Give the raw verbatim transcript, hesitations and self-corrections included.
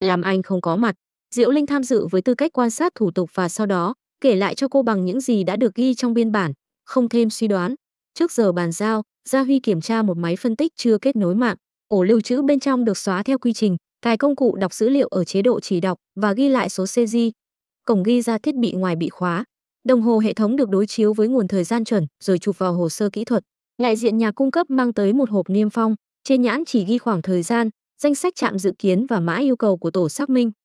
làm anh không có mặt. Diệu Linh tham dự với tư cách quan sát thủ tục và sau đó kể lại cho cô bằng những gì đã được ghi trong biên bản, không thêm suy đoán. Trước giờ bàn giao, Gia Huy kiểm tra một máy phân tích chưa kết nối mạng. Ổ lưu trữ bên trong được xóa theo quy trình, cài công cụ đọc dữ liệu ở chế độ chỉ đọc và ghi lại số xê giê. Cổng ghi ra thiết bị ngoài bị khóa. Đồng hồ hệ thống được đối chiếu với nguồn thời gian chuẩn rồi chụp vào hồ sơ kỹ thuật. Đại diện nhà cung cấp mang tới một hộp niêm phong, trên nhãn chỉ ghi khoảng thời gian, danh sách trạm dự kiến và mã yêu cầu của tổ xác minh.